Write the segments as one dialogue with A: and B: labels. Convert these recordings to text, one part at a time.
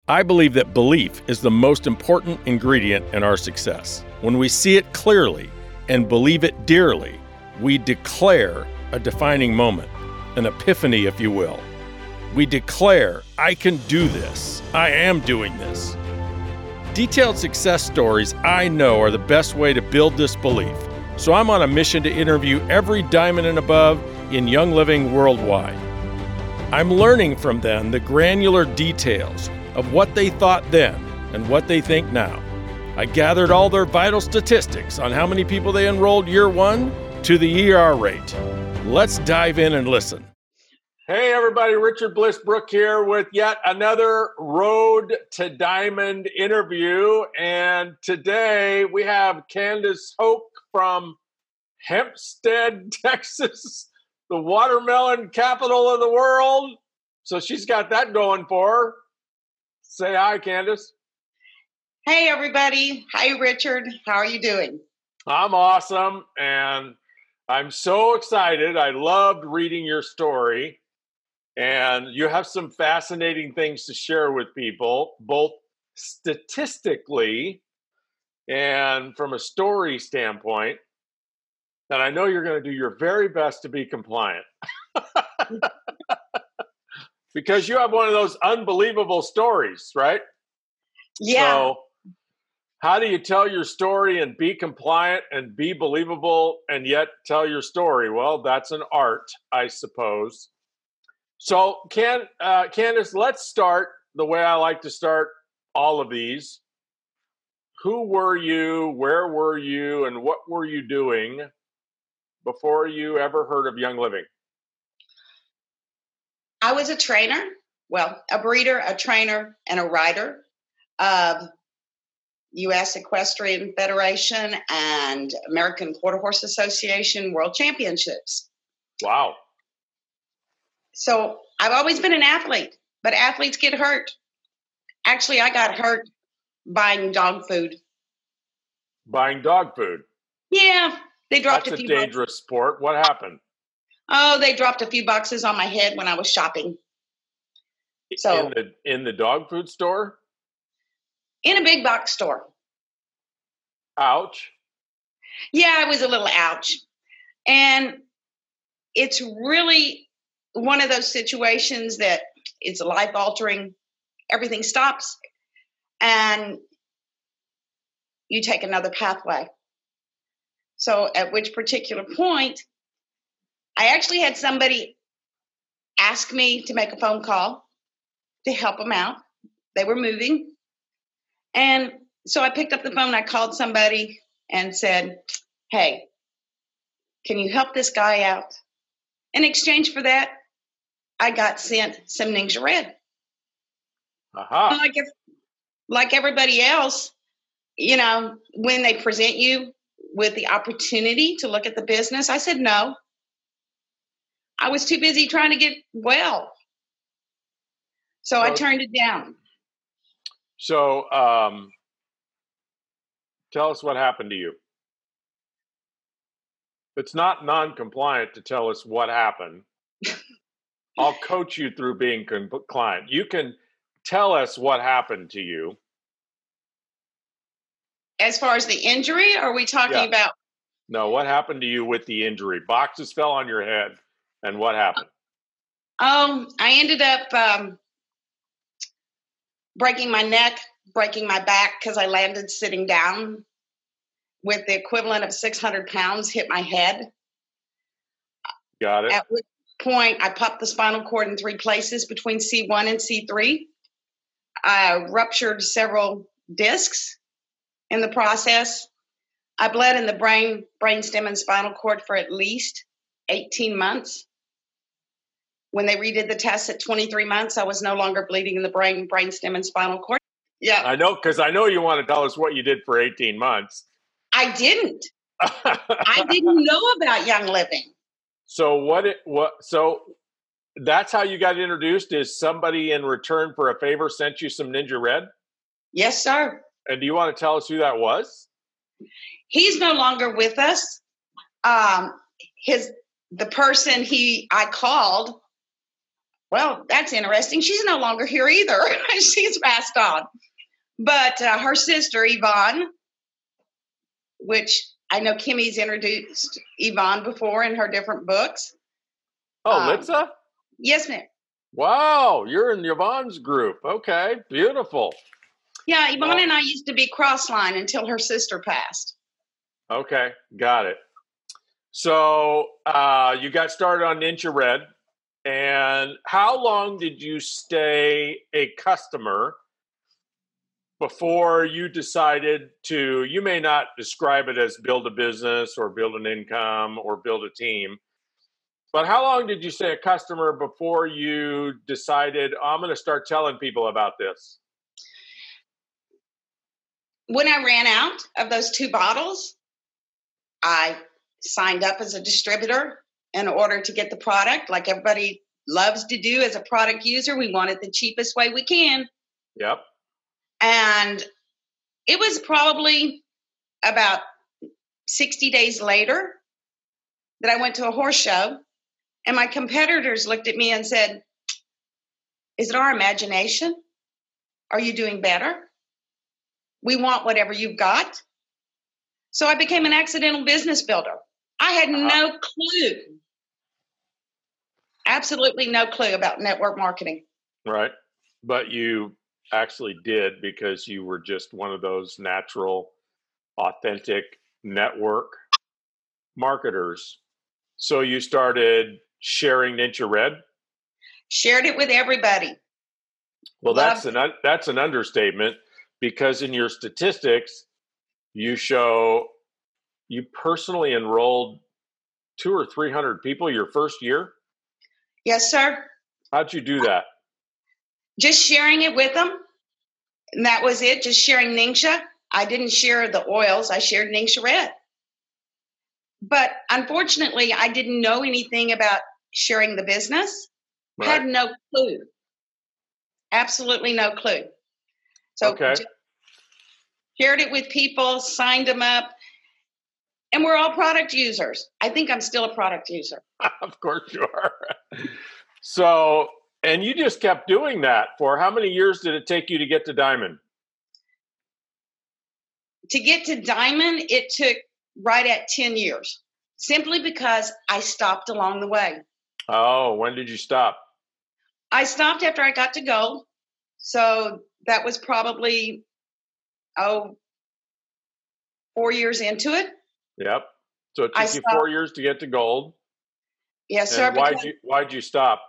A: I believe that belief is the most important ingredient in our success. When we see it clearly and believe it dearly, we declare a defining moment, an epiphany, if you will. We declare, I can do this. I am doing this. Detailed success stories I know are the best way to build this belief. So I'm on a mission to interview every diamond and above in Young Living worldwide. I'm learning from them the granular details of what they thought then and what they think now. I gathered all their vital statistics on how many people they enrolled year one to the ER rate. Let's dive in and listen. Hey everybody, Richard Bliss-Brooke here with yet another Road to Diamond interview. And today we have Candace Hoke from Hempstead, Texas, the watermelon capital of the world. So she's got that going for her. Say hi, Candace.
B: Hey, everybody. Hi, Richard. How are you doing?
A: I'm awesome, and I'm so excited. I loved reading your story, and you have some fascinating things to share with people, both statistically and from a story standpoint. And I know you're going to do your very best to be compliant. Because you have one of those unbelievable stories, right?
B: Yeah.
A: So how do you tell your story and be compliant and be believable and yet tell your story? Well, that's an art, I suppose. So Candace, let's start the way I like to start all of these. Who were you, where were you, and what were you doing before you ever heard of Young Living?
B: I was a trainer, a breeder, a trainer, and a rider of U.S. Equestrian Federation and American Quarter Horse Association World Championships.
A: Wow.
B: So I've always been an athlete, but athletes get hurt. Actually, I got hurt buying dog food.
A: Buying dog food?
B: Yeah. They dropped
A: That's a dangerous sport. What happened?
B: Oh, they dropped a few boxes on my head when I was shopping. So
A: in the dog food store?
B: In a big box store.
A: Ouch.
B: Yeah, it was a little ouch. And it's really one of those situations that it's life altering. Everything stops and you take another pathway. So at which particular point, I actually had somebody ask me to make a phone call to help them out. They were moving. And so I picked up the phone. I called somebody and said, hey, can you help this guy out? In exchange for that, I got sent some Ninja Red.
A: Uh-huh.
B: Like everybody else, when they present you with the opportunity to look at the business, I said no. I was too busy trying to get well. So I turned it down.
A: So tell us what happened to you. It's not non-compliant to tell us what happened. I'll coach you through being compliant. You can tell us what happened to you.
B: As far as the injury, or are we talking about?
A: No, what happened to you with the injury? Boxes fell on your head. And what happened?
B: I ended up breaking my neck, breaking my back because I landed sitting down with the equivalent of 600 pounds hit my head.
A: Got it.
B: At which point, I popped the spinal cord in 3 places between C1 and C3. I ruptured several discs in the process. I bled in the brain, brainstem, and spinal cord for at least 18 months. When they redid the tests at 23 months, I was no longer bleeding in the brain, brainstem, and spinal cord. Yeah.
A: I know, because I know you want to tell us what you did for 18 months.
B: I didn't. I didn't know about Young Living.
A: So so that's how you got introduced, is somebody in return for a favor sent you some Ninja Red?
B: Yes, sir.
A: And do you want to tell us who that was?
B: He's no longer with us. The person I called Well, that's interesting. She's no longer here either. She's passed on. But her sister, Yvonne, which I know Kimmy's introduced Yvonne before in her different books.
A: Oh, Litza?
B: Yes, ma'am.
A: Wow, you're in Yvonne's group. Okay, beautiful.
B: Yeah, Yvonne and I used to be cross-line until her sister passed.
A: Okay, got it. So you got started on Ninja Red. And how long did you stay a customer before you decided to, you may not describe it as build a business or build an income or build a team, but how long did you stay a customer before you decided, oh, I'm going to start telling people about this?
B: When I ran out of those 2 bottles, I signed up as a distributor in order to get the product, like everybody loves to do as a product user. We want it the cheapest way we can.
A: Yep.
B: And it was probably about 60 days later that I went to a horse show, and my competitors looked at me and said, is it our imagination? Are you doing better? We want whatever you've got. So I became an accidental business builder. I had no clue, absolutely no clue about network marketing.
A: Right. But you actually did, because you were just one of those natural, authentic network marketers. So you started sharing Ninja Red?
B: Shared it with everybody.
A: Well, that's an understatement, because in your statistics, you show you personally enrolled 200 or 300 people your first year.
B: Yes, sir.
A: How'd you do that?
B: Just sharing it with them. And that was it. Just sharing Ningxia. I didn't share the oils. I shared Ningxia Red. But unfortunately, I didn't know anything about sharing the business. Right. Had no clue. Absolutely no clue. So shared it with people, signed them up. And we're all product users. I think I'm still a product user.
A: Of course you are. So, and you just kept doing that for how many years did it take you to get to Diamond?
B: To get to Diamond, it took right at 10 years, simply because I stopped along the way.
A: Oh, when did you stop?
B: I stopped after I got to gold. So that was probably, 4 years into it.
A: Yep. So it took you 4 years to get to gold.
B: Yes, sir.
A: Why'd you stop?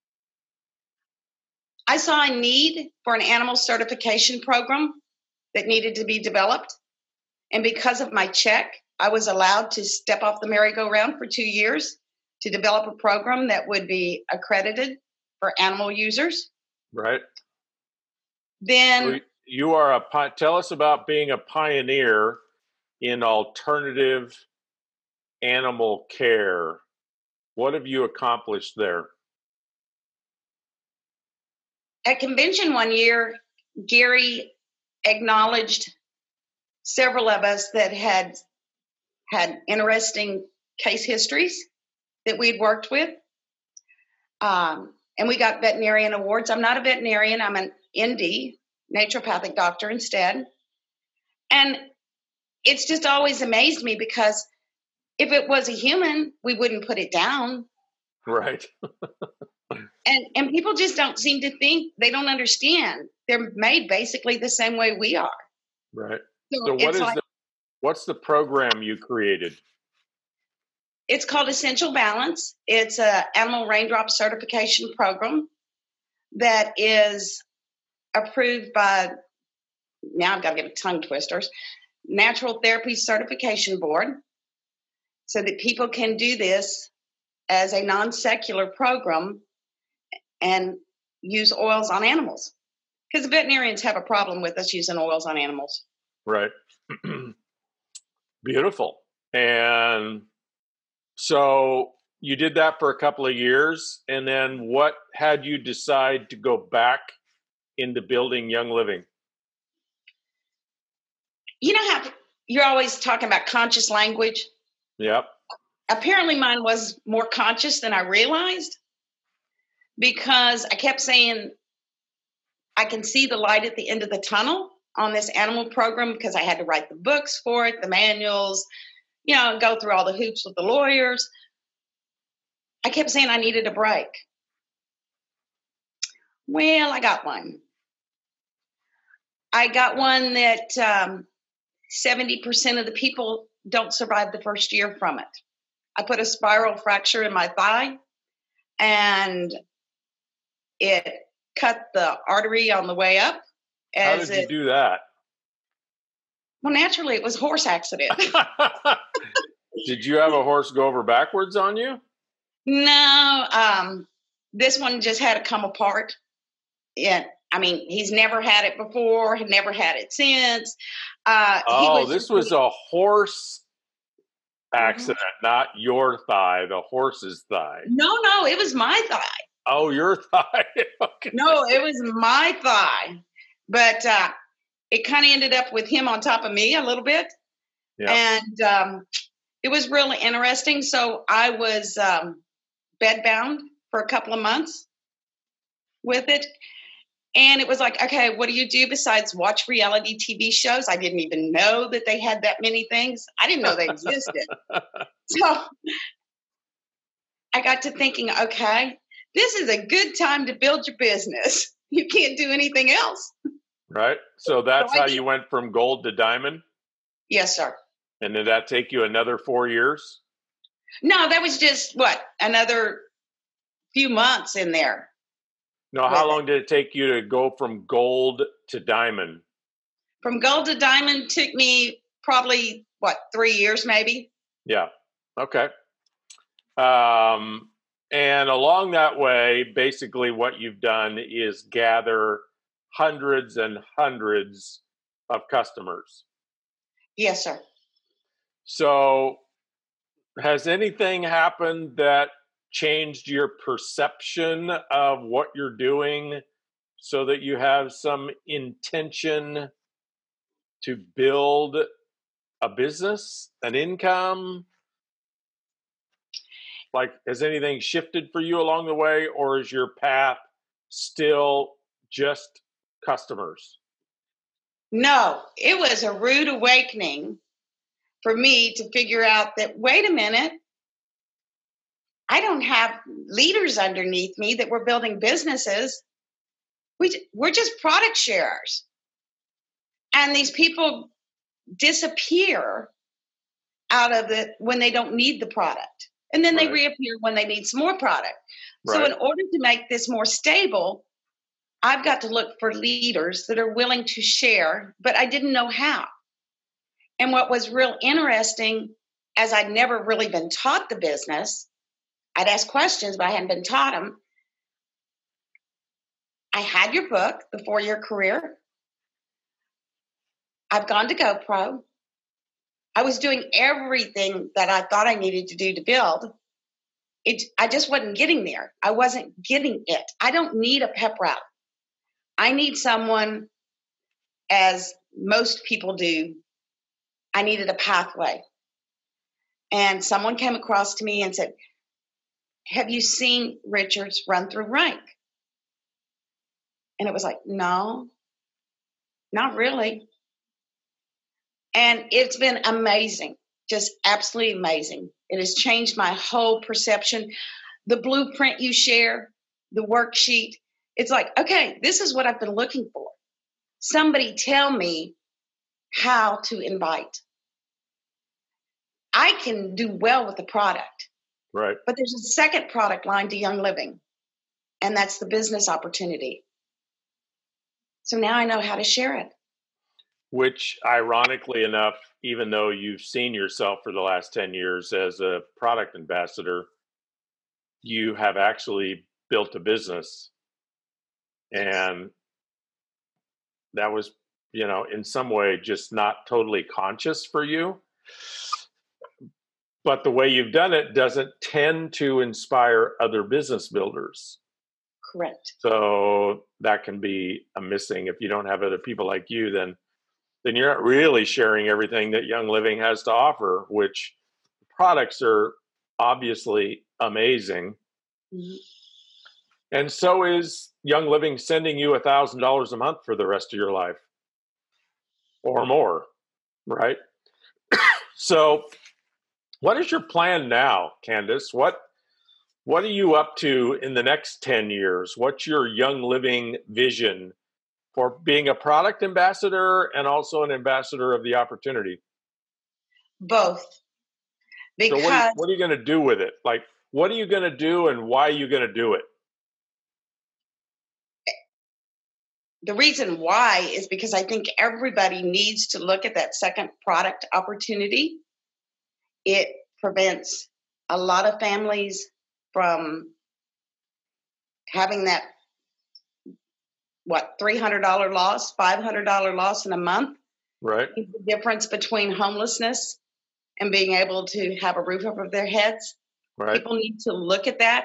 B: I saw a need for an animal certification program that needed to be developed. And because of my check, I was allowed to step off the merry-go-round for 2 years to develop a program that would be accredited for animal users.
A: Right.
B: Then
A: you are tell us about being a pioneer in alternative animal care. What have you accomplished there?
B: At convention one year, Gary acknowledged several of us that had interesting case histories that we'd worked with. And we got veterinarian awards. I'm not a veterinarian. I'm an ND, naturopathic doctor instead. And it's just always amazed me, because if it was a human, we wouldn't put it down.
A: Right.
B: And people just don't seem to think, they don't understand. They're made basically the same way we are.
A: Right. So what's the program you created?
B: It's called Essential Balance. It's an animal raindrop certification program that is approved by, now I've got to give it tongue twisters, Natural Therapy Certification Board, so that people can do this as a non-secular program and use oils on animals. Because the veterinarians have a problem with us using oils on animals.
A: Right. Beautiful. And so you did that for a couple of years, and then what had you decide to go back into building Young Living?
B: You know how you're always talking about conscious language?
A: Yep.
B: Apparently mine was more conscious than I realized. because I kept saying, I can see the light at the end of the tunnel on this animal program because I had to write the books for it, the manuals, go through all the hoops with the lawyers. I kept saying I needed a break. Well, I got one. I got one that 70% of the people don't survive the first year from it. I put a spiral fracture in my thigh, and it cut the artery on the way up.
A: How did you do that?
B: Well, naturally, it was a horse accident.
A: Did you have a horse go over backwards on you?
B: No, this one just had to come apart. Yeah, I mean, he's never had it before, had never had it since.
A: This was a horse accident, not your thigh, the horse's thigh.
B: No, it was my thigh.
A: Oh, your thigh. Okay.
B: No, it was my thigh. But it kind of ended up with him on top of me a little bit.
A: Yeah.
B: And it was really interesting. So I was bedbound for a couple of months with it. And it was like, okay, what do you do besides watch reality TV shows? I didn't even know that they had that many things. I didn't know they existed. So I got to thinking, okay, this is a good time to build your business. You can't do anything else.
A: Right. So that's how you went from gold to diamond?
B: Yes, sir.
A: And did that take you another 4 years?
B: No, that was just, another few months in there.
A: No, how long did it take you to go from gold to diamond?
B: From gold to diamond took me probably, 3 years maybe?
A: Yeah. Okay. And along that way, basically what you've done is gather hundreds and hundreds of customers.
B: Yes, sir.
A: So has anything happened that changed your perception of what you're doing so that you have some intention to build a business, an income? Like, has anything shifted for you along the way, or is your path still just customers?
B: No, it was a rude awakening for me to figure out that, wait a minute, I don't have leaders underneath me that we're building businesses. We're just product sharers. And these people disappear out of it when they don't need the product. And then they reappear when they need some more product. Right. So in order to make this more stable, I've got to look for leaders that are willing to share, but I didn't know how. And what was real interesting, as I'd never really been taught the business, I'd ask questions, but I hadn't been taught them. I had your book, The 4-Year Career. I've gone to GoPro. I was doing everything that I thought I needed to do to build. I just wasn't getting there. I wasn't getting it. I don't need a pep rally. I need someone, as most people do, I needed a pathway. And someone came across to me and said, have you seen Richard's Run Through Rank? And it was like, no, not really. And it's been amazing, just absolutely amazing. It has changed my whole perception. The blueprint you share, the worksheet, it's like, okay, this is what I've been looking for. Somebody tell me how to invite. I can do well with the product.
A: Right.
B: But there's a second product line to Young Living, and that's the business opportunity. So now I know how to share it.
A: Which, ironically enough, even though you've seen yourself for the last 10 years as a product ambassador, you have actually built a business. And that was, in some way just not totally conscious for you. But the way you've done it doesn't tend to inspire other business builders.
B: Correct.
A: So that can be a missing. If you don't have other people like you, then you're not really sharing everything that Young Living has to offer, which products are obviously amazing.
B: Mm-hmm.
A: And so is Young Living sending you $1,000 a month for the rest of your life or more, right? So what is your plan now, Candace? What are you up to in the next 10 years? What's your Young Living vision for being a product ambassador and also an ambassador of the opportunity?
B: Both.
A: So
B: Because
A: what are you going to do with it? Like, what are you going to do and why are you going to do it?
B: the reason why is because I think everybody needs to look at that second product opportunity. It prevents a lot of families from having that, $300 loss, $500 loss in a month.
A: Right.
B: The difference between homelessness and being able to have a roof over their heads.
A: Right.
B: People need to look at that.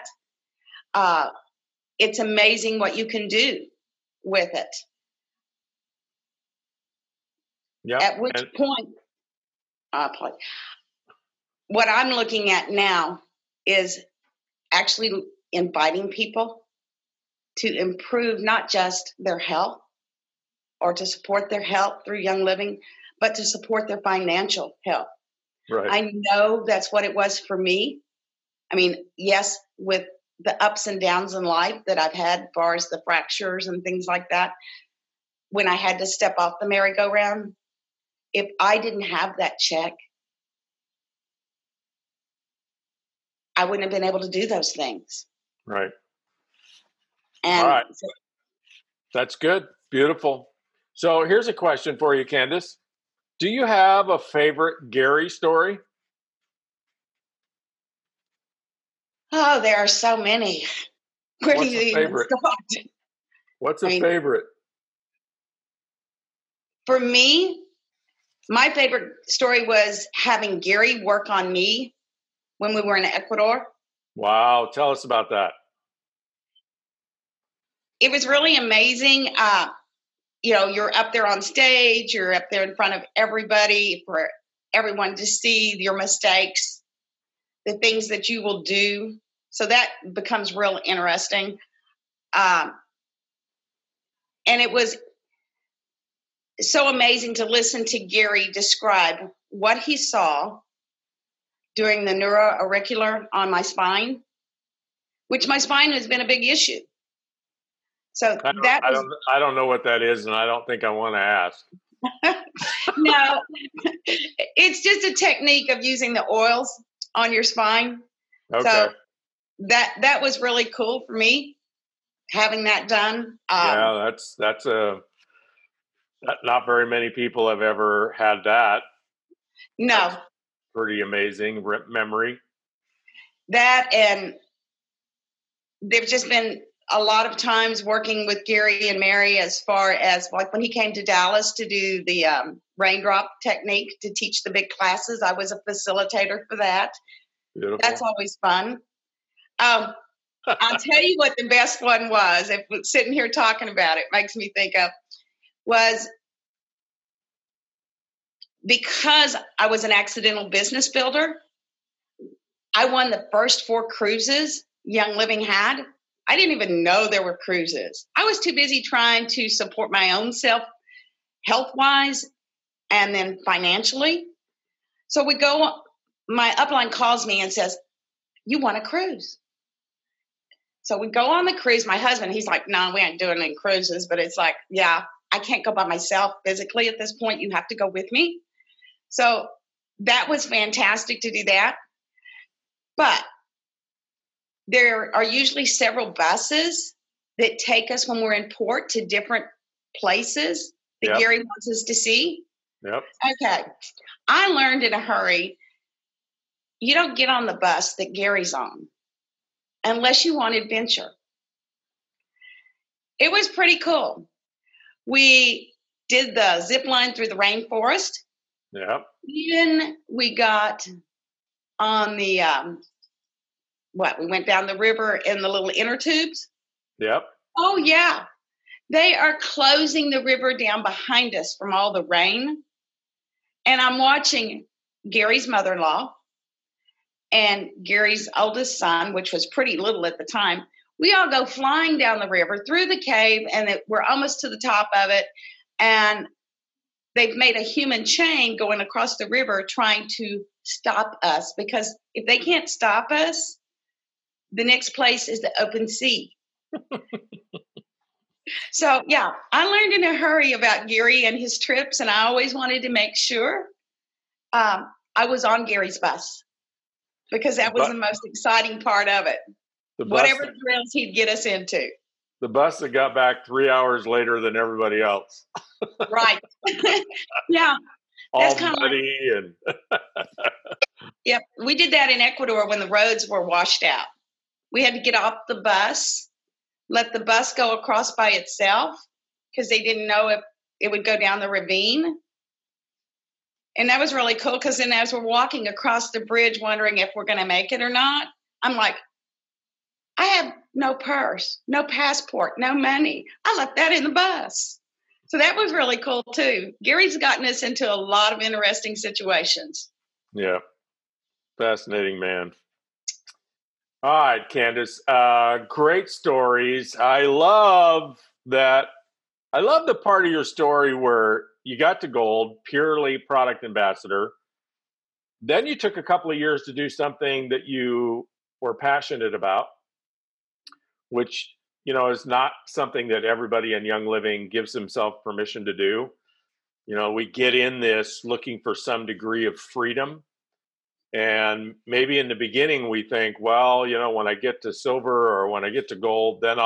B: It's amazing what you can do with it.
A: Yeah.
B: At which point, what I'm looking at now is actually inviting people to improve not just their health or to support their health through Young Living, but to support their financial health.
A: Right.
B: I know that's what it was for me. I mean, yes, with the ups and downs in life that I've had, as far as the fractures and things like that, when I had to step off the merry-go-round, if I didn't have that check, I wouldn't have been able to do those things.
A: Right.
B: And
A: all right. That's good. Beautiful. So here's a question for you, Candace. Do you have a favorite Gary story?
B: Oh, there are so many. Where do you even start?
A: What's a favorite?
B: For me, my favorite story was having Gary work on me when we were in Ecuador.
A: Wow. Tell us about that.
B: It was really amazing. You're up there on stage, you're up there in front of everybody for everyone to see your mistakes, the things that you will do. So that becomes real interesting. And it was so amazing to listen to Gary describe what he saw during the neuroauricular on my spine, which my spine has been a big issue. So
A: I don't know what that is, and I don't think I want to ask.
B: No, it's just a technique of using the oils on your spine.
A: Okay.
B: So that was really cool for me, having that done.
A: Yeah, that's not very many people have ever had that.
B: No.
A: That's pretty amazing memory.
B: That, and there's just been a lot of times working with Gary and Mary, as far as like when he came to Dallas to do the raindrop technique to teach the big classes. I was a facilitator for that.
A: Beautiful.
B: That's always fun. I'll tell you what the best one was, if we're sitting here talking about it, makes me think of, was because I was an accidental business builder, I won the first 4 cruises Young Living had. I didn't even know there were cruises. I was too busy trying to support my own self health-wise and then financially. So my upline calls me and says, "You want a cruise?" So we go on the cruise. My husband, he's like, "No, we ain't doing any cruises." But it's like, yeah, I can't go by myself physically at this point. You have to go with me. So that was fantastic to do that. But there are usually several buses that take us when we're in port to different places that Gary wants us to see.
A: Yep.
B: Okay. I learned in a hurry, you don't get on the bus that Gary's on unless you want adventure. It was pretty cool. We did the zip line through the rainforest.
A: Yep.
B: Then we got on the we went down the river in the little inner tubes.
A: Yep.
B: Oh yeah. They are closing the river down behind us from all the rain. And I'm watching Gary's mother-in-law and Gary's oldest son, which was pretty little at the time, We all go flying down the river through the cave, and we're almost to the top of it. And they've made a human chain going across the river trying to stop us, because if they can't stop us, the next place is the open sea. So, yeah, I learned in a hurry about Gary and his trips, and I always wanted to make sure I was on Gary's bus, because that was the most exciting part of it. Whatever thrills he'd get us into.
A: The bus that got back 3 hours later than everybody else.
B: Right. Yeah.
A: All muddy and
B: Yep. We did that in Ecuador when the roads were washed out. We had to get off the bus, let the bus go across by itself, because they didn't know if it would go down the ravine. And that was really cool, because then as we're walking across the bridge wondering if we're going to make it or not, I'm like, I have no purse, no passport, no money. I left that in the bus. So that was really cool too. Gary's gotten us into a lot of interesting situations.
A: Yeah. Fascinating man. All right, Candace. Great stories. I love that. I love the part of your story where you got to gold, purely product ambassador. Then you took a couple of years to do something that you were passionate about, which, you know, is not something that everybody in Young Living gives himself permission to do. You know, we get in this looking for some degree of freedom. And maybe in the beginning we think, well, you know, when I get to silver or when I get to gold, then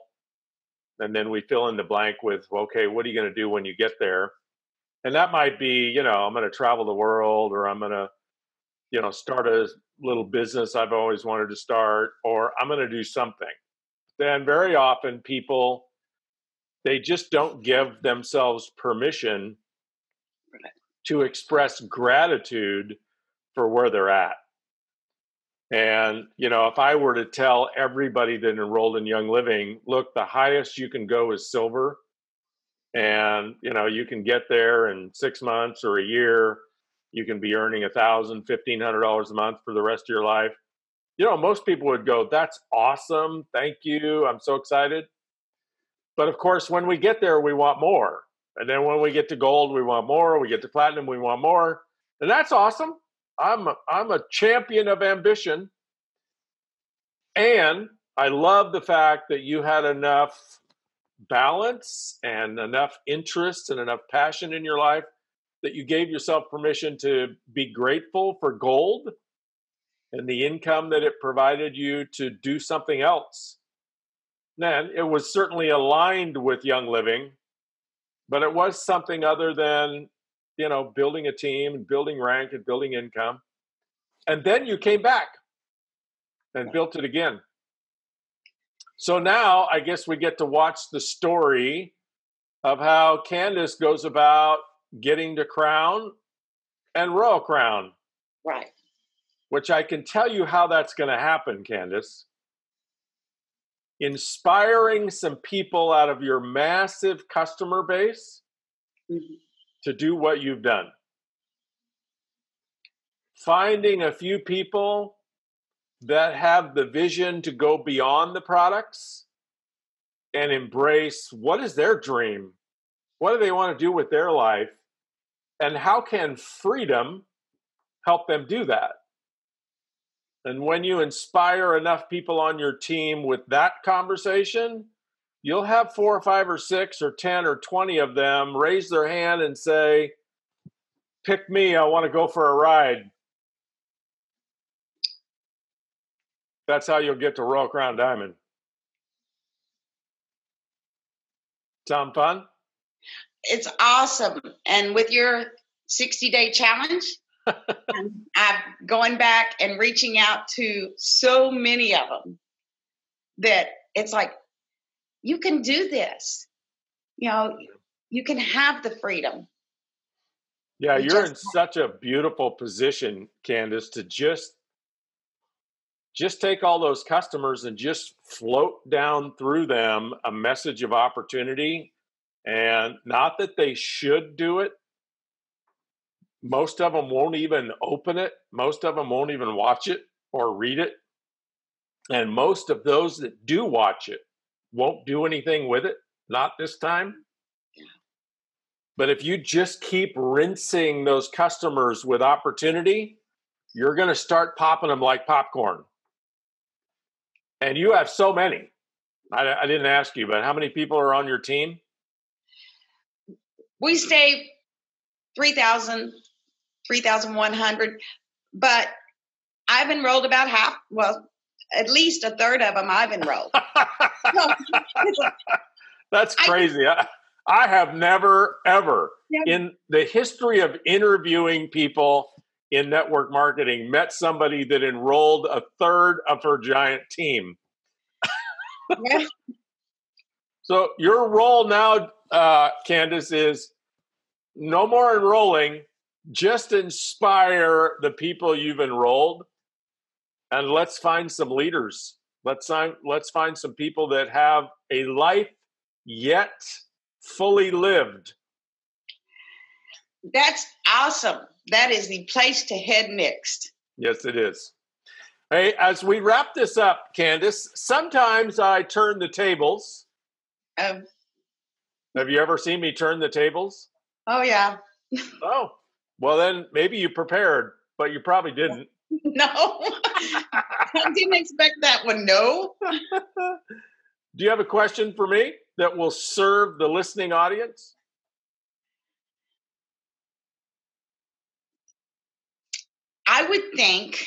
A: and then we fill in the blank with, okay, what are you going to do when you get there? And that might be, you know, I'm going to travel the world, or I'm going to, you know, start a little business I've always wanted to start, or I'm going to do something. Then very often people, they just don't give themselves permission to express gratitude for where they're at. And, you know, if I were to tell everybody that enrolled in Young Living, look, the highest you can go is silver. And, you know, you can get there in 6 months or a year. You can be earning $1,000, $1,500 a month for the rest of your life. You know, most people would go, that's awesome. Thank you. I'm so excited. But of course, when we get there, we want more. And then when we get to gold, we want more. We get to platinum, we want more. And that's awesome. I'm a champion of ambition. And I love the fact that you had enough balance and enough interest and enough passion in your life that you gave yourself permission to be grateful for gold and the income that it provided you to do something else. Then it was certainly aligned with Young Living, but it was something other than, you know, building a team and building rank and building income. And then you came back and built it again. So now I guess we get to watch the story of how Candace goes about getting to Crown and Royal Crown.
B: Right.
A: Which I can tell you how that's going to happen, Candace. Inspiring some people out of your massive customer base to do what you've done. Finding a few people that have the vision to go beyond the products and embrace what is their dream? What do they want to do with their life? And how can freedom help them do that? And when you inspire enough people on your team with that conversation, you'll have 4 or 5 or 6 or 10 or 20 of them raise their hand and say, pick me, I want to go for a ride. That's how you'll get to Royal Crown Diamond. Sound fun?
B: It's awesome. And with your 60-day challenge, I'm going back and reaching out to so many of them that it's like, you can do this. You know, you can have the freedom.
A: Yeah, you're in such a beautiful position, Candace, to just take all those customers and just float down through them a message of opportunity. And not that they should do it. Most of them won't even open it. Most of them won't even watch it or read it. And most of those that do watch it won't do anything with it, not this time. But if you just keep rinsing those customers with opportunity, you're going to start popping them like popcorn. And you have so many. I didn't ask you, but how many people are on your team?
B: We stay 3,000, 3,100, but I've enrolled about half, well, at least a third of them I've enrolled.
A: That's crazy. I have never, ever in the history of interviewing people in network marketing met somebody that enrolled a third of her giant team.
B: Yeah.
A: So your role now, Candace, is no more enrolling, just inspire the people you've enrolled, and let's find some leaders. Let's find some people that have a life yet fully lived.
B: That's awesome. That is the place to head next.
A: Yes, it is. Hey, as we wrap this up, Candace, sometimes I turn the tables. Have you ever seen me turn the tables?
B: Oh, yeah.
A: Oh, well then maybe you prepared, but you probably didn't.
B: No, I didn't expect that one. No.
A: Do you have a question for me that will serve the listening audience?
B: I would think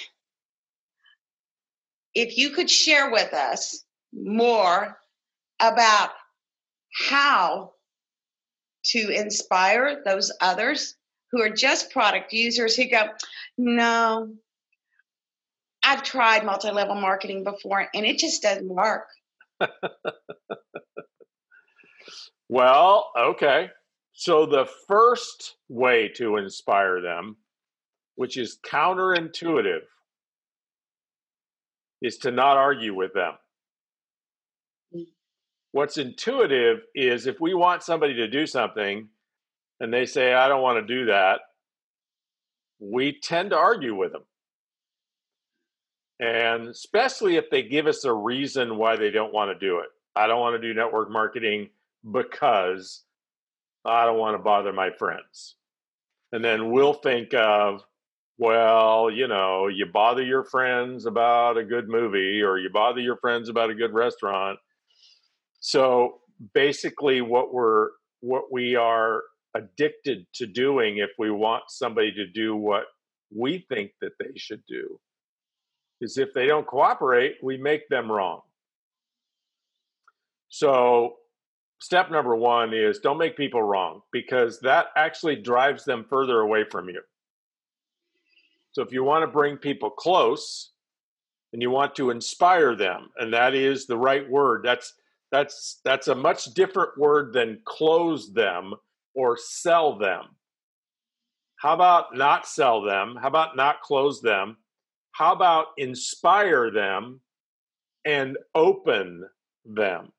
B: if you could share with us more about how to inspire those others who are just product users who go, no, I've tried multi-level marketing before and it just doesn't work.
A: Well, okay. So the first way to inspire them, which is counterintuitive, is to not argue with them. What's intuitive is if we want somebody to do something and they say, I don't want to do that, we tend to argue with them. And especially if they give us a reason why they don't want to do it. I don't want to do network marketing because I don't want to bother my friends. And then we'll think of, well, you know, you bother your friends about a good movie or you bother your friends about a good restaurant. So basically what we are addicted to doing if we want somebody to do what we think that they should do is if they don't cooperate, we make them wrong. So step number one is don't make people wrong because that actually drives them further away from you. So if you want to bring people close and you want to inspire them, and that is the right word, that's a much different word than close them or sell them. How about not sell them? How about not close them? How about inspire them and open them?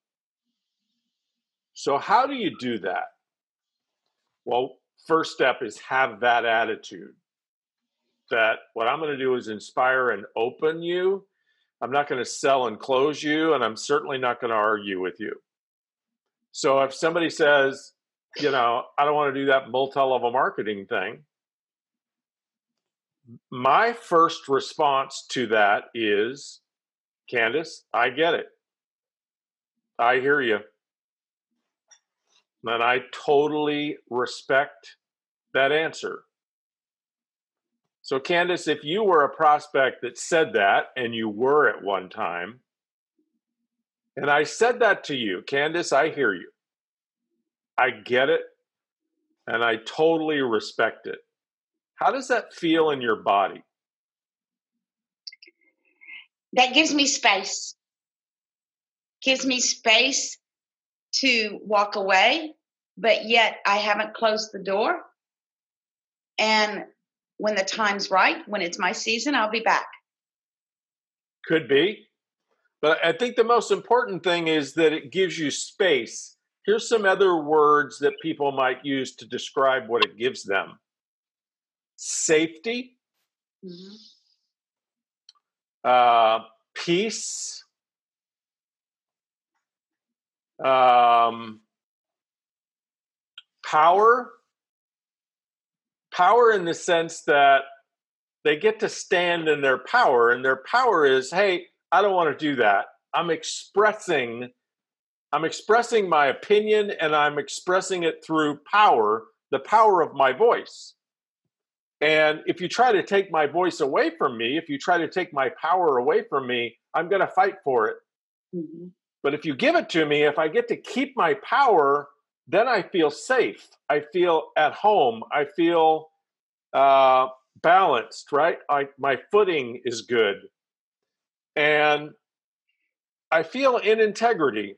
A: So how do you do that? Well, first step is have that attitude that what I'm going to do is inspire and open you. I'm not going to sell and close you, and I'm certainly not going to argue with you. So if somebody says, you know, I don't want to do that multi-level marketing thing, my first response to that is, Candace, I get it. I hear you. And I totally respect that answer. So Candace, if you were a prospect that said that, and you were at one time, and I said that to you, Candace, I hear you. I get it, and I totally respect it. How does that feel in your body?
B: That gives me space. Gives me space to walk away, but yet I haven't closed the door. And when the time's right, when it's my season, I'll be back.
A: Could be. But I think the most important thing is that it gives you space. Here's some other words that people might use to describe what it gives them. Safety, peace, power in the sense that they get to stand in their power, and their power is, hey, I don't want to do that. I'm expressing my opinion, and I'm expressing it through power, the power of my voice. And if you try to take my voice away from me, if you try to take my power away from me, I'm going to fight for it. Mm-hmm. But if you give it to me, if I get to keep my power, then I feel safe. I feel at home. I feel balanced, right? My footing is good. And I feel in integrity.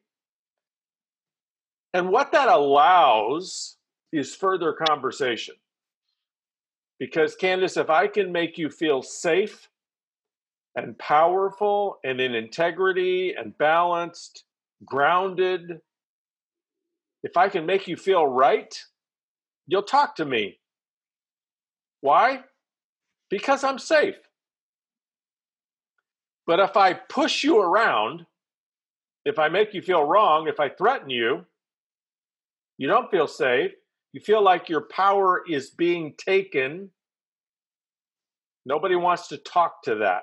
A: And what that allows is further conversation. Because, Candace, if I can make you feel safe and powerful and in integrity and balanced, grounded, if I can make you feel right, you'll talk to me. Why? Because I'm safe. But if I push you around, if I make you feel wrong, if I threaten you, you don't feel safe. You feel like your power is being taken. Nobody wants to talk to that.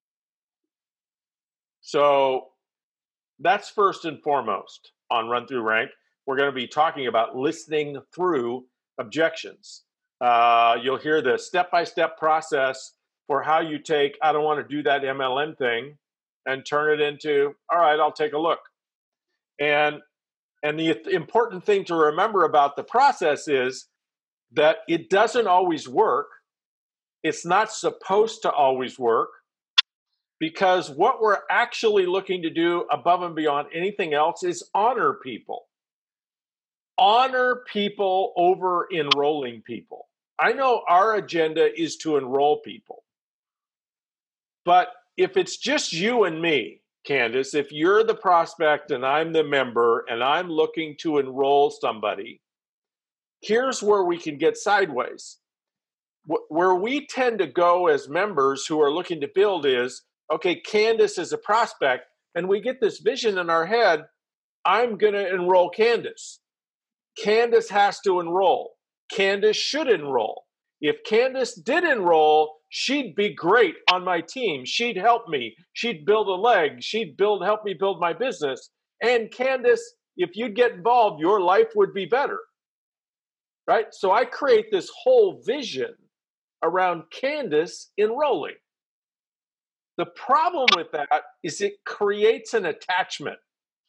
A: So that's first and foremost on Run Through Rank. We're going to be talking about listening through objections. You'll hear the step-by-step process for how you take, I don't want to do that MLM thing, and turn it into, all right, I'll take a look. And the important thing to remember about the process is that it doesn't always work. It's not supposed to always work, because what we're actually looking to do above and beyond anything else is honor people. Honor people over enrolling people. I know our agenda is to enroll people. But if it's just you and me, Candace, if you're the prospect and I'm the member and I'm looking to enroll somebody, here's where we can get sideways. Where we tend to go as members who are looking to build is, okay, Candace is a prospect, and we get this vision in our head, I'm going to enroll Candace. Candace has to enroll. Candace should enroll. If Candace did enroll, she'd be great on my team. She'd help me. She'd build a leg. She'd help me build my business. And Candace, if you'd get involved, your life would be better. Right? So I create this whole vision around Candace enrolling. The problem with that is it creates an attachment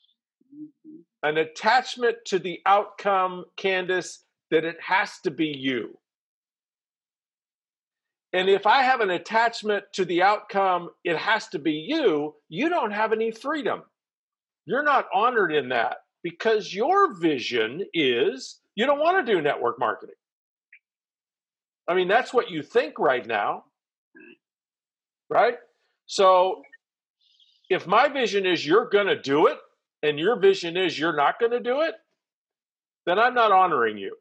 A: to the outcome, Candace, that it has to be you. And if I have an attachment to the outcome, it has to be you, you don't have any freedom. You're not honored in that, because your vision is you don't want to do network marketing. I mean, that's what you think right now, right? So if my vision is you're going to do it, and your vision is you're not going to do it, then I'm not honoring you.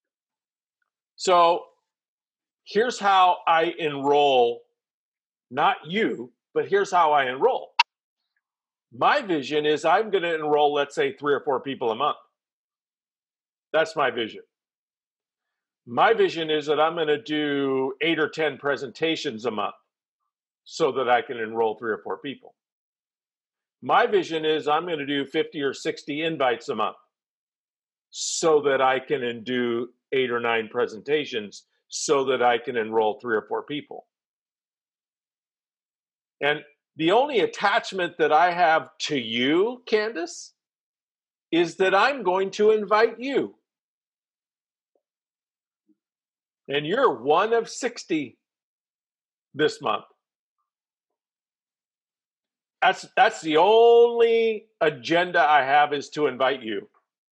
A: So here's how I enroll, not you, but here's how I enroll. My vision is I'm going to enroll, let's say, 3 or 4 people a month. That's my vision. My vision is that I'm going to do 8 or 10 presentations a month so that I can enroll 3 or 4 people. My vision is I'm going to do 50 or 60 invites a month so that I can do 8 or 9 presentations so that I can enroll 3 or 4 people. And the only attachment that I have to you, Candace, is that I'm going to invite you. And you're one of 60 this month. That's the only agenda I have, is to invite you.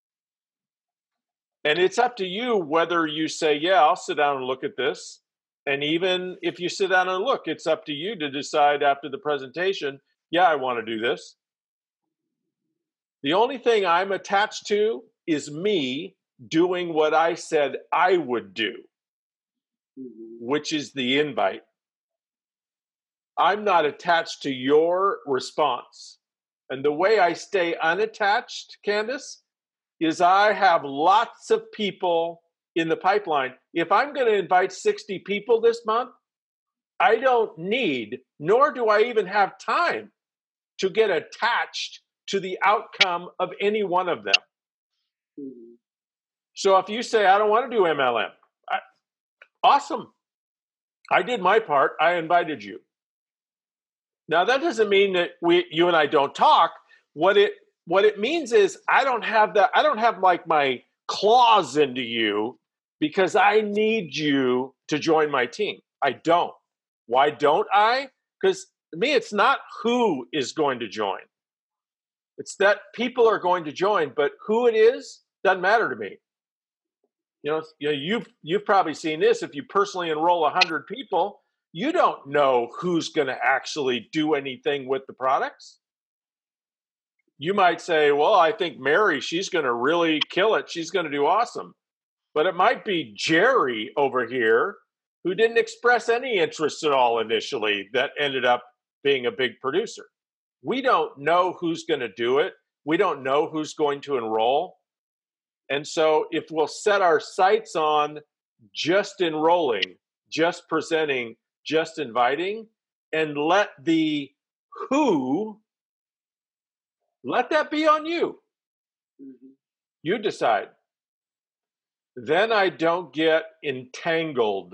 A: And it's up to you whether you say, yeah, I'll sit down and look at this. And even if you sit down and look, it's up to you to decide after the presentation, yeah, I want to do this. The only thing I'm attached to is me doing what I said I would do, which is the invite. I'm not attached to your response. And the way I stay unattached, Candace, is I have lots of people in the pipeline. If I'm going to invite 60 people this month, I don't need, nor do I even have time to get attached to the outcome of any one of them. Mm-hmm. So if you say, I don't want to do MLM, awesome. I did my part. I invited you. Now, that doesn't mean that you and I don't talk. What it means is I don't have like my claws into you because I need you to join my team. I don't. Why don't I? Because to me, it's not who is going to join. It's that people are going to join, but who it is doesn't matter to me. You've probably seen this. If you personally enroll 100 people, you don't know who's going to actually do anything with the products. You might say, well, I think Mary, she's going to really kill it. She's going to do awesome. But it might be Jerry over here who didn't express any interest at all initially that ended up being a big producer. We don't know who's going to do it. We don't know who's going to enroll. And so if we'll set our sights on just enrolling, just presenting, just inviting, and let the who, let that be on you. Mm-hmm. You decide. Then I don't get entangled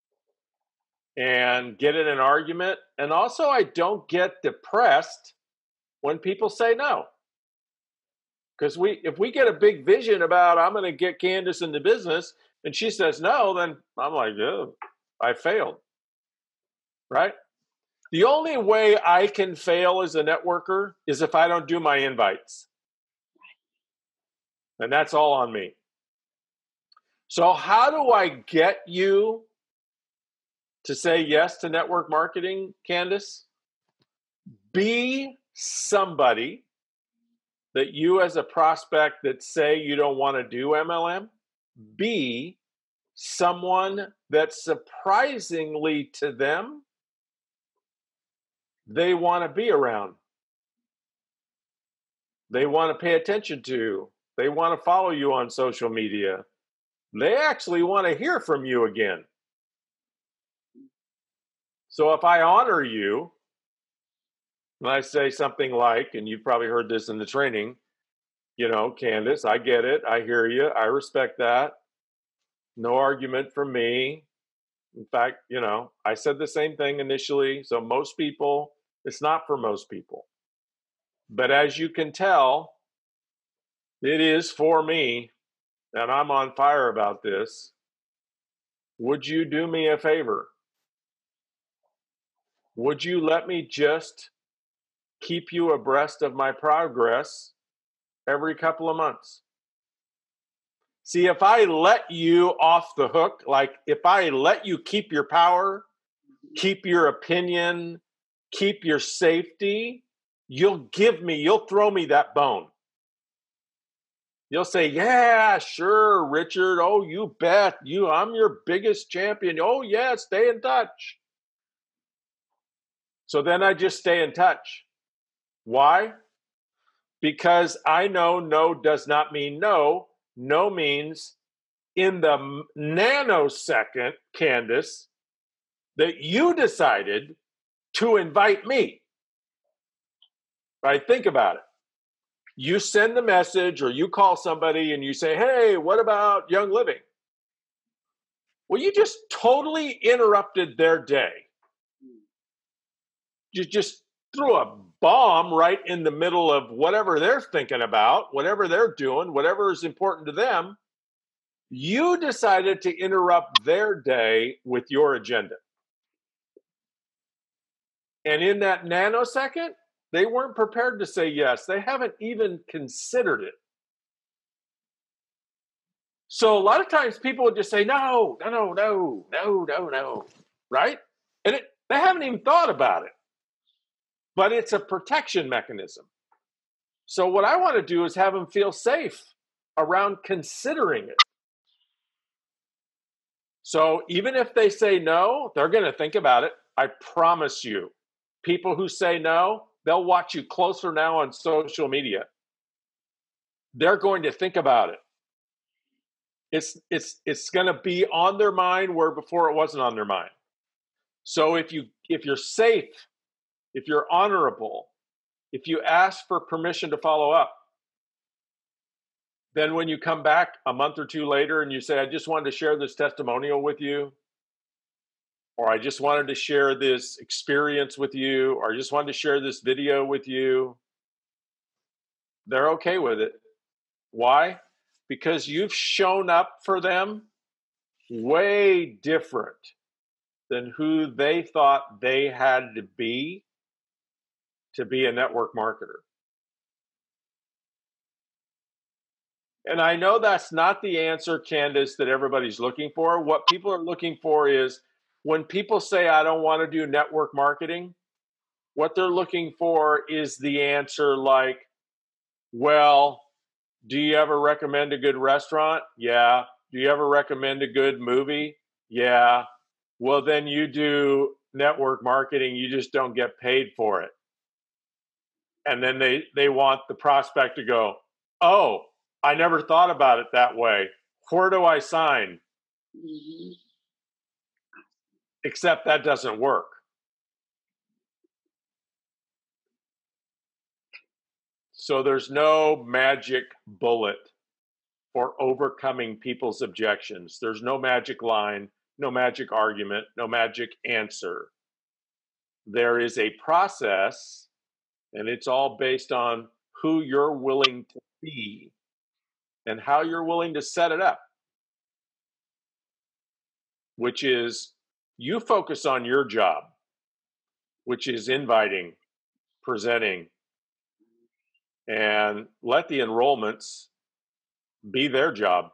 A: and get in an argument. And also I don't get depressed when people say no. Because if we get a big vision about I'm going to get Candace into business and she says no, then I'm like, oh, I failed. Right? The only way I can fail as a networker is if I don't do my invites. And that's all on me. So how do I get you to say yes to network marketing, Candace? Be somebody that you as a prospect that say you don't want to do MLM, be someone that surprisingly to them, they want to be around. They want to pay attention to. They want to follow you on social media. They actually want to hear from you again. So if I honor you, and I say something like, and you've probably heard this in the training, Candace, I get it. I hear you. I respect that. No argument from me. In fact, I said the same thing initially. So most people, it's not for most people. But as you can tell, it is for me, and I'm on fire about this. Would you do me a favor? Would you let me just keep you abreast of my progress every couple of months? See, if I let you off the hook, like if I let you keep your power, keep your opinion, keep your safety, you'll throw me that bone. You'll say, yeah, sure, Richard. Oh, you bet. I'm your biggest champion. Oh, yeah, stay in touch. So then I just stay in touch. Why? Because I know no does not mean no. No means in the nanosecond, Candace, that you decided to invite me. Right? Think about it. You send the message or you call somebody and you say, hey, what about Young Living? Well, you just totally interrupted their day. You just threw a bomb right in the middle of whatever they're thinking about, whatever they're doing, whatever is important to them. You decided to interrupt their day with your agenda. And in that nanosecond, they weren't prepared to say yes. They haven't even considered it. So a lot of times people would just say, no, right? And they haven't even thought about it. But it's a protection mechanism. So what I want to do is have them feel safe around considering it. So even if they say no, they're going to think about it. I promise you. people who say no, they'll watch you closer now on social media. They're going to think about it. It's going to be on their mind where before it wasn't on their mind. So if you're safe, if you're honorable, if you ask for permission to follow up, then when you come back a month or two later and you say, I just wanted to share this testimonial with you, or I just wanted to share this experience with you, or I just wanted to share this video with you, they're okay with it. Why? Because you've shown up for them way different than who they thought they had to be a network marketer. And I know that's not the answer, Candace, that everybody's looking for. What people are looking for is when people say, I don't want to do network marketing, what they're looking for is the answer like, well, do you ever recommend a good restaurant? Yeah. Do you ever recommend a good movie? Yeah. Well, then you do network marketing. You just don't get paid for it. And then they want the prospect to go, oh, I never thought about it that way. Where do I sign? Mm-hmm. Except that doesn't work. So there's no magic bullet for overcoming people's objections. There's no magic line, no magic argument, no magic answer. There is a process, and it's all based on who you're willing to be and how you're willing to set it up, which is you focus on your job, which is inviting, presenting, and let the enrollments be their job.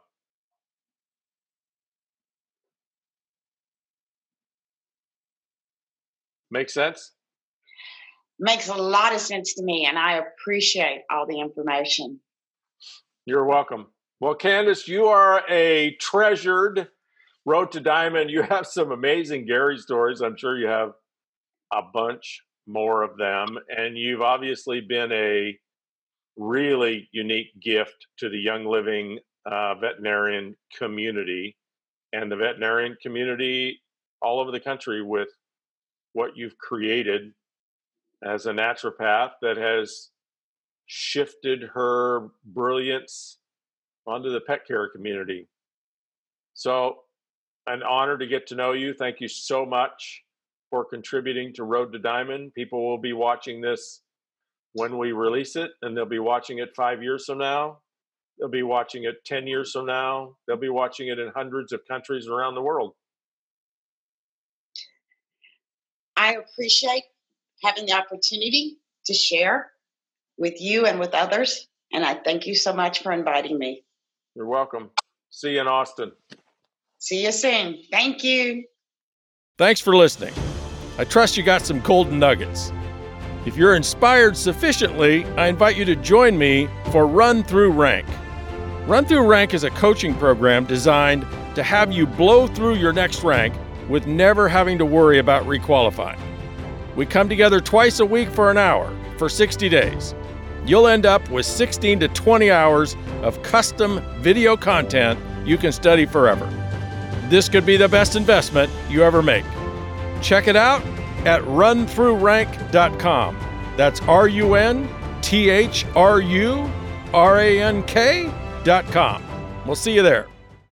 A: Make sense?
B: Makes a lot of sense to me, and I appreciate all the information.
A: You're welcome. Well, Candace, you are a treasured Road to Diamond. You have some amazing Gary stories. I'm sure you have a bunch more of them. And you've obviously been a really unique gift to the Young Living veterinarian community and the veterinarian community all over the country with what you've created as a naturopath that has shifted her brilliance onto the pet care community. So, an honor to get to know you. Thank you so much for contributing to Road to Diamond. People will be watching this when we release it, and they'll be watching it 5 years from now. They'll be watching it 10 years from now. They'll be watching it in hundreds of countries around the world.
B: I appreciate having the opportunity to share with you and with others, and I thank you so much for inviting me.
A: You're welcome. See you in Austin.
B: See you soon. Thank you.
A: Thanks for listening. I trust you got some golden nuggets. If you're inspired sufficiently, I invite you to join me for Run Through Rank. Run Through Rank is a coaching program designed to have you blow through your next rank with never having to worry about requalifying. We come together twice a week for an hour for 60 days. You'll end up with 16 to 20 hours of custom video content you can study forever. This could be the best investment you ever make. Check it out at runthroughrank.com. That's runthroughrank.com. We'll see you there.